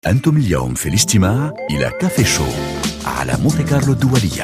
أنتم اليوم في الاستماع إلى كافي شو على مونتي كارلو الدولية.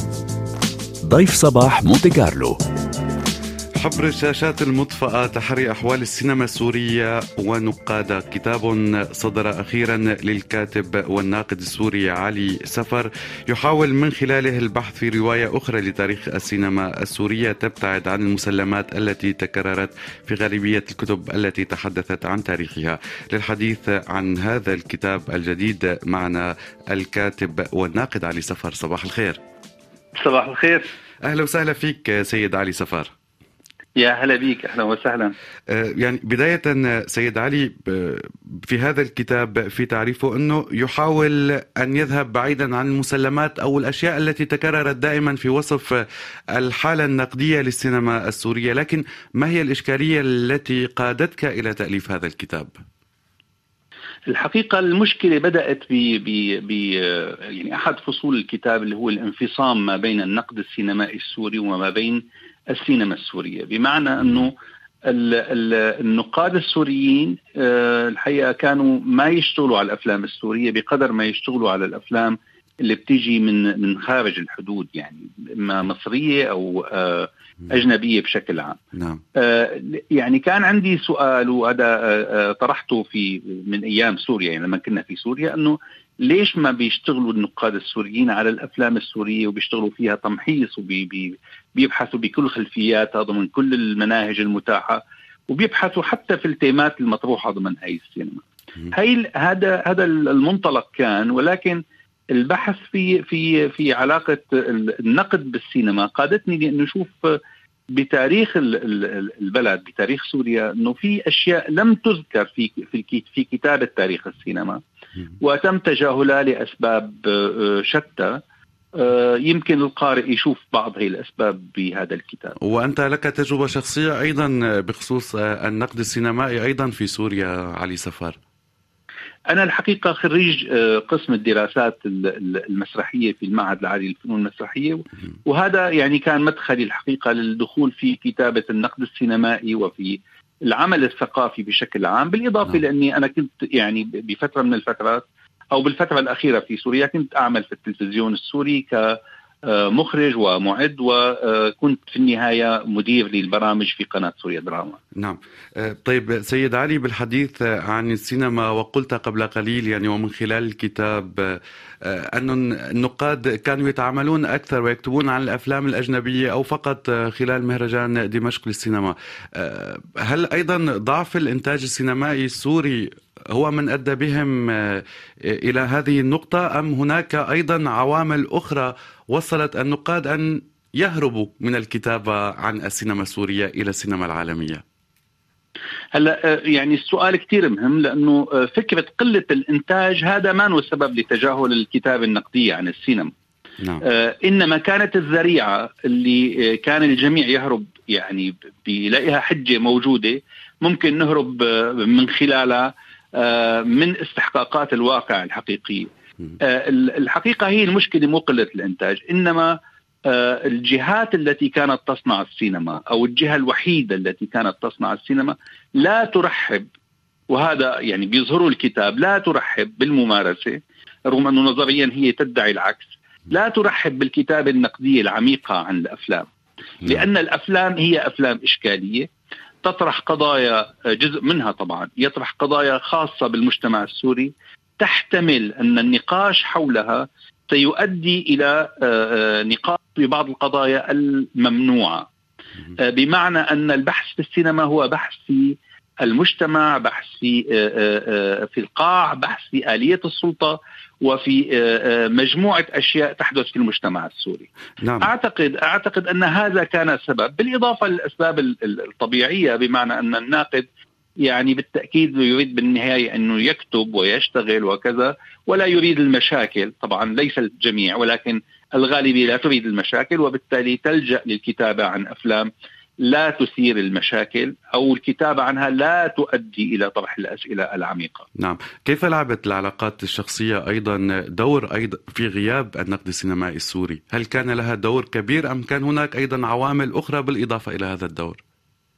ضيف صباح مونتي كارلو. حبر الشاشات المطفأة تحري أحوال السينما السورية ونقادها، كتاب صدر أخيرا للكاتب والناقد السوري علي سفر، يحاول من خلاله البحث في رواية أخرى لتاريخ السينما السورية تبتعد عن المسلمات التي تكررت في غالبية الكتب التي تحدثت عن تاريخها. للحديث عن هذا الكتاب الجديد معنا الكاتب والناقد علي سفر. صباح الخير. صباح الخير. أهلا وسهلا فيك سيد علي سفر. يا هلا بيك، أهلا وسهلا. يعني بداية سيد علي، في هذا الكتاب في تعريفه أنه يحاول أن يذهب بعيدا عن المسلمات أو الأشياء التي تكررت دائما في وصف الحالة النقدية للسينما السورية، لكن ما هي الإشكالية التي قادتك إلى تأليف هذا الكتاب؟ الحقيقة المشكلة بدأت يعني أحد فصول الكتاب اللي هو الانفصام ما بين النقد السينمائي السوري وما بين السينما السورية، بمعنى أنه النقاد السوريين الحقيقة كانوا ما يشتغلوا على الأفلام السورية بقدر ما يشتغلوا على الأفلام اللي بتيجي من خارج الحدود، يعني إما مصرية أو أجنبية بشكل عام. نعم. يعني كان عندي سؤال، وهذا طرحته من أيام سوريا، يعني لما كنا في سوريا، أنه ليش ما بيشتغلوا النقاد السوريين على الأفلام السورية وبيشتغلوا فيها تمحيص وبيبحثوا بكل خلفياتها ضمن كل المناهج المتاحة، وبيبحثوا حتى في التيمات المطروحة ضمن هاي السينما. هذا المنطلق كان، ولكن البحث في علاقة النقد بالسينما قادتني لأنه نشوف بتاريخ البلد، بتاريخ سوريا، أنه في أشياء لم تذكر في كتابة تاريخ السينما وتم تجاهلها لأسباب شتى. يمكن القارئ يشوف بعض هذه الأسباب بهذا الكتاب. وأنت لك تجربة شخصية أيضا بخصوص النقد السينمائي أيضا في سوريا علي سفر. أنا الحقيقة خريج قسم الدراسات المسرحية في المعهد العالي للفنون المسرحية، وهذا يعني كان مدخلي الحقيقة للدخول في كتابة النقد السينمائي وفي العمل الثقافي بشكل عام، بالإضافة لأني أنا كنت يعني بفترة من الفترات أو بالفترة الأخيرة في سوريا كنت أعمل في التلفزيون السوري كمخرج ومعد، وكنت في النهاية مدير للبرامج في قناة سوريا دراما. نعم. طيب سيد علي، بالحديث عن السينما، وقلت قبل قليل يعني ومن خلال الكتاب أن النقاد كانوا يتعاملون أكثر ويكتبون عن الأفلام الأجنبية أو فقط خلال مهرجان دمشق للسينما. هل أيضا ضعف الإنتاج السينمائي السوري هو من أدى بهم إلى هذه النقطة، أم هناك أيضا عوامل أخرى وصلت النقاد أن يهربوا من الكتابة عن السينما السورية إلى السينما العالمية؟ هلا يعني السؤال كتير مهم، لأنه فكرة قلة الإنتاج هذا ما هو سبب لتجاهل الكتابة النقدية عن السينما. نعم. إنما كانت الذريعة اللي كان الجميع يهرب، يعني بيلاقيها حجة موجودة ممكن نهرب من خلالها من استحقاقات الواقع الحقيقي. الحقيقة هي المشكلة مو قلة الإنتاج، إنما الجهات التي كانت تصنع السينما أو الجهة الوحيدة التي كانت تصنع السينما لا ترحب، وهذا يعني بيظهروا الكتاب، لا ترحب بالممارسة، رغم أنه نظريا هي تدعي العكس. لا ترحب بالكتابة النقدية العميقة عن الأفلام، لأن الأفلام هي أفلام إشكالية تطرح قضايا، جزء منها طبعا يطرح قضايا خاصة بالمجتمع السوري، تحتمل أن النقاش حولها سيؤدي إلى نقاش في بعض القضايا الممنوعة، بمعنى أن البحث في السينما هو بحث في المجتمع، بحث في القاع، بحث في آلية السلطة، وفي مجموعة أشياء تحدث في المجتمع السوري. نعم. أعتقد أن هذا كان سبب، بالإضافة للأسباب الطبيعية، بمعنى أن الناقد يعني بالتأكيد يريد بالنهاية أنه يكتب ويشتغل وكذا، ولا يريد المشاكل. طبعا ليس الجميع، ولكن الغالبية لا تريد المشاكل، وبالتالي تلجأ للكتابة عن أفلام لا تثير المشاكل أو الكتابة عنها لا تؤدي إلى طرح الأسئلة العميقة. نعم. كيف لعبت العلاقات الشخصية أيضا دور أيضا في غياب النقد السينمائي السوري؟ هل كان لها دور كبير، أم كان هناك أيضا عوامل أخرى بالإضافة إلى هذا الدور؟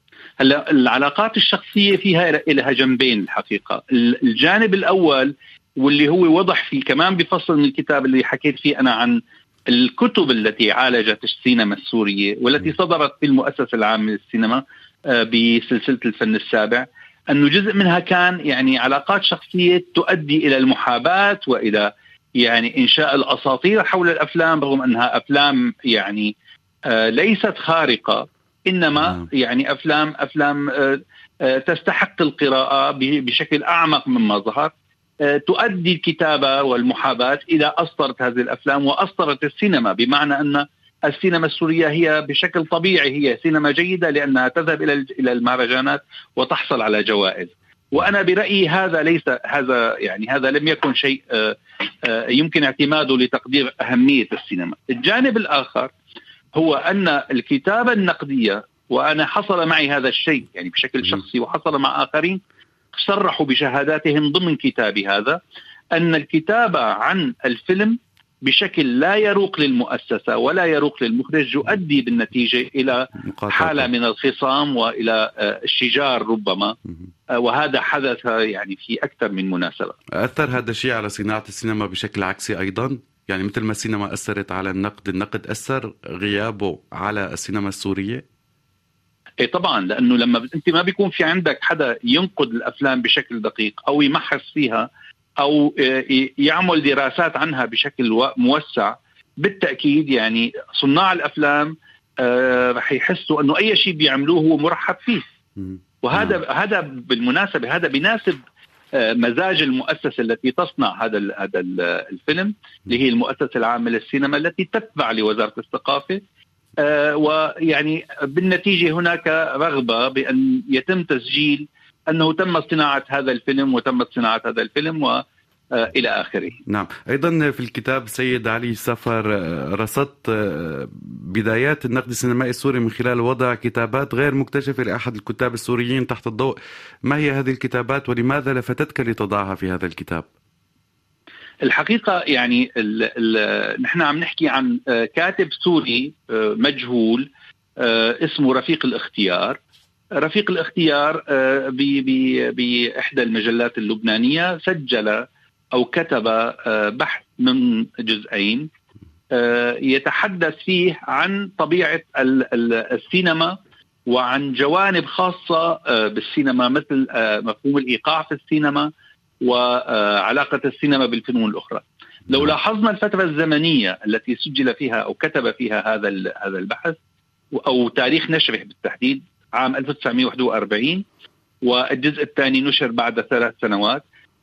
هلا العلاقات الشخصية فيها لها جنبين الحقيقة. الجانب الأول واللي هو وضح فيه كمان بفصل من الكتاب اللي حكيت فيه أنا عن الكتب التي عالجت السينما السورية والتي صدرت في المؤسسة العامة للسينما بسلسلة الفن السابع، أنه جزء منها كان يعني علاقات شخصية تؤدي إلى المحاباة وإلى يعني إنشاء الأساطير حول الأفلام، رغم أنها أفلام يعني ليست خارقة، إنما يعني أفلام تستحق القراءة بشكل أعمق مما ظهر. تؤدي الكتابة والمحاباة إلى أسطرة هذه الأفلام وأسطرة السينما، بمعنى أن السينما السورية هي بشكل طبيعي هي سينما جيدة لأنها تذهب إلى المهرجانات وتحصل على جوائز. وأنا برأيي هذا لم يكن شيء يمكن اعتماده لتقدير أهمية السينما. الجانب الآخر هو أن الكتابة النقدية، وأنا حصل معي هذا الشيء يعني بشكل شخصي وحصل مع آخرين صرحوا بشهاداتهم ضمن كتابي هذا، أن الكتابة عن الفيلم بشكل لا يروق للمؤسسة ولا يروق للمخرج يؤدي بالنتيجة إلى حالة من الخصام وإلى الشجار ربما، وهذا حدث يعني في أكثر من مناسبة. أثر هذا الشيء على صناعة السينما بشكل عكسي أيضا؟ يعني مثل ما السينما أثرت على النقد أثر غيابه على السينما السورية؟ اي طبعا، لانه لما انت ما بيكون في عندك حدا ينقد الافلام بشكل دقيق او يمحص فيها او يعمل دراسات عنها بشكل موسع، بالتاكيد يعني صناع الافلام رح يحسوا انه اي شيء بيعملوه هو مرحب فيه. وهذا بالمناسبه هذا بيناسب مزاج المؤسسه التي تصنع هذا الفيلم، اللي هي المؤسسه العامه للسينما التي تتبع لوزاره الثقافه. ويعني بالنتيجة هناك رغبة بأن يتم تسجيل أنه تم صناعة هذا الفيلم وتمت صناعة هذا الفيلم وإلى آخره. نعم. أيضا في الكتاب سيد علي سفر رصدت بدايات النقد السينمائي السوري من خلال وضع كتابات غير مكتشفة لأحد الكتاب السوريين تحت الضوء. ما هي هذه الكتابات ولماذا لفتتك لتضعها في هذا الكتاب؟ الحقيقة يعني نحن عم نحكي عن كاتب سوري مجهول اسمه رفيق الاختيار. رفيق الاختيار بإحدى المجلات اللبنانية سجل أو كتب بحث من جزئين يتحدث فيه عن طبيعة السينما وعن جوانب خاصة بالسينما مثل مفهوم الإيقاع في السينما وعلاقة السينما بالفنون الأخرى. لو لاحظنا الفترة الزمنية التي سجل فيها أو كتب فيها هذا البحث أو تاريخ نشره بالتحديد عام 1941 والجزء الثاني نشر بعد 3 سنوات،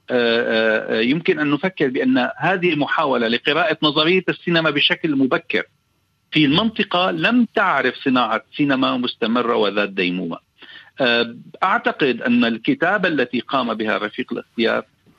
يمكن أن نفكر بأن هذه محاولة لقراءة نظرية السينما بشكل مبكر في المنطقة لم تعرف صناعة سينما مستمرة وذات ديمومة. أعتقد أن الكتابة التي قام بها رفيق الاختيار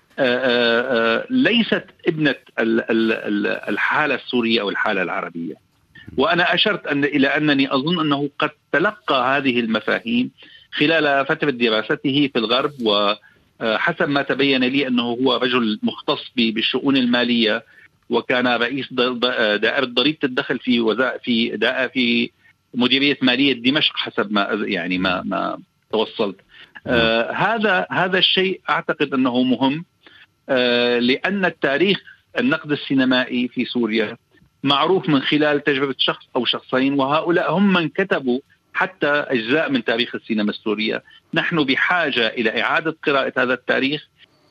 ليست ابنة الحالة السورية أو الحالة العربية، وأنا أشرت إلى أنني أظن أنه قد تلقى هذه المفاهيم خلال فترة دراسته في الغرب، وحسب ما تبين لي أنه هو رجل مختص بالشؤون المالية وكان رئيس دائرة ضريبة الدخل في مديرية مالية دمشق حسب ما توصلت. هذا الشيء أعتقد أنه مهم، لأن التاريخ النقد السينمائي في سوريا معروف من خلال تجربة شخص أو شخصين، وهؤلاء هم من كتبوا حتى أجزاء من تاريخ السينما السورية. نحن بحاجة إلى إعادة قراءة هذا التاريخ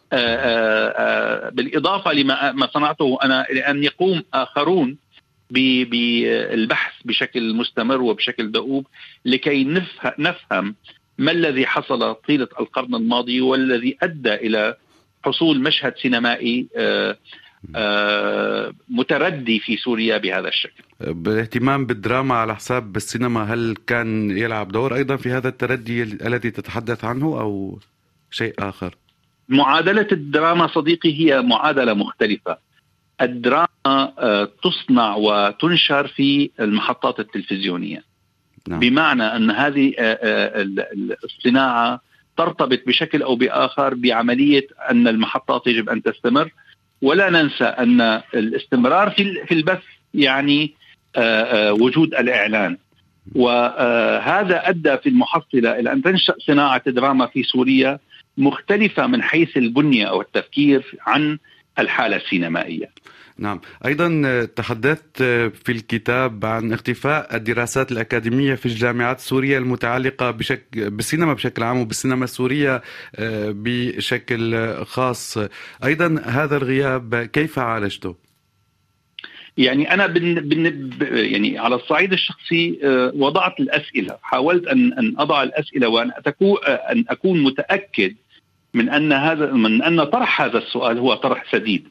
بالإضافة لما صنعته أنا، لأن يقوم آخرون بالبحث بشكل مستمر وبشكل دؤوب لكي نفهم ما الذي حصل طيلة القرن الماضي والذي أدى إلى حصول مشهد سينمائي متردي في سوريا بهذا الشكل. بالاهتمام بالدراما على حساب السينما، هل كان يلعب دور أيضا في هذا التردي الذي تتحدث عنه أو شيء آخر؟ معادلة الدراما صديقي هي معادلة مختلفة. الدراما تصنع وتنشر في المحطات التلفزيونية. نعم. بمعنى أن هذه الصناعة ترتبط بشكل أو بآخر بعملية أن المحطات يجب أن تستمر، ولا ننسى أن الاستمرار في البث يعني وجود الإعلان، وهذا أدى في المحصلة إلى أن تنشأ صناعة دراما في سوريا مختلفة من حيث البنية أو التفكير عن الحالة السينمائية. نعم، أيضا تحدثت في الكتاب عن اختفاء الدراسات الأكاديمية في الجامعات السورية المتعلقة بالسينما بشكل عام وبالسينما السورية بشكل خاص. أيضا هذا الغياب كيف عالجته؟ يعني أنا يعني على الصعيد الشخصي وضعت الأسئلة، حاولت أن أضع الأسئلة وأن أكون متأكد من أن طرح هذا السؤال هو طرح سديد.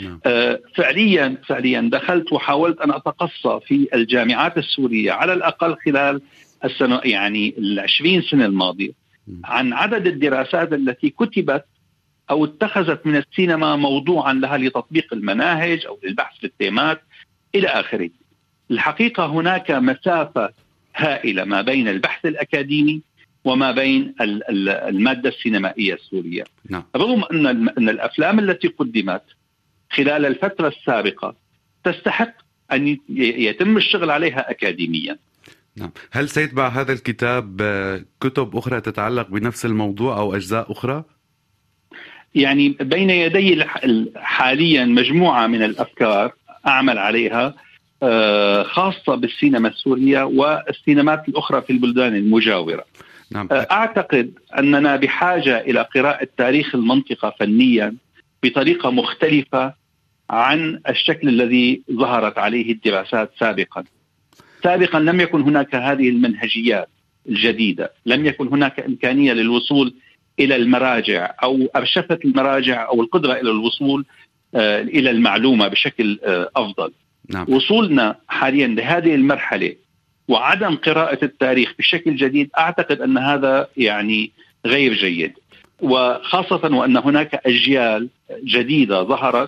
فعليا دخلت وحاولت أن أتقصى في الجامعات السورية على الأقل خلال السنة، يعني 20 سنة الماضية، عن عدد الدراسات التي كتبت أو اتخذت من السينما موضوعا لها لتطبيق المناهج أو للبحث في التيمات إلى آخره. الحقيقة هناك مسافة هائلة ما بين البحث الأكاديمي وما بين المادة السينمائية السورية. رغم أن الأفلام التي قدمت خلال الفترة السابقة تستحق أن يتم الشغل عليها أكاديميا. نعم. هل سيتبع هذا الكتاب كتب أخرى تتعلق بنفس الموضوع أو أجزاء أخرى؟ يعني بين يدي حاليا مجموعة من الأفكار أعمل عليها، خاصة بالسينما السورية والسينمات الأخرى في البلدان المجاورة. نعم. أعتقد أننا بحاجة إلى قراءة تاريخ المنطقة فنيا بطريقة مختلفة عن الشكل الذي ظهرت عليه الدراسات سابقا لم يكن هناك هذه المنهجيات الجديدة، لم يكن هناك إمكانية للوصول إلى المراجع أو أرشفة المراجع أو القدرة إلى الوصول إلى المعلومة بشكل أفضل. نعم. وصولنا حاليا لهذه المرحلة وعدم قراءة التاريخ بشكل جديد، أعتقد أن هذا يعني غير جيد، وخاصة وأن هناك أجيال جديدة ظهرت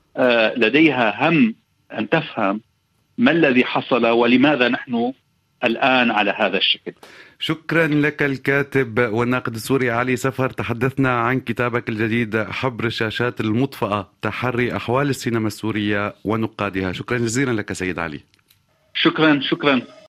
لديها هم أن تفهم ما الذي حصل ولماذا نحن الآن على هذا الشكل. شكرا لك الكاتب والناقد السوري علي سفر. تحدثنا عن كتابك الجديد حبر الشاشات المطفأة، تحري أحوال السينما السورية ونقادها. شكرا جزيلا لك سيد علي. شكرا.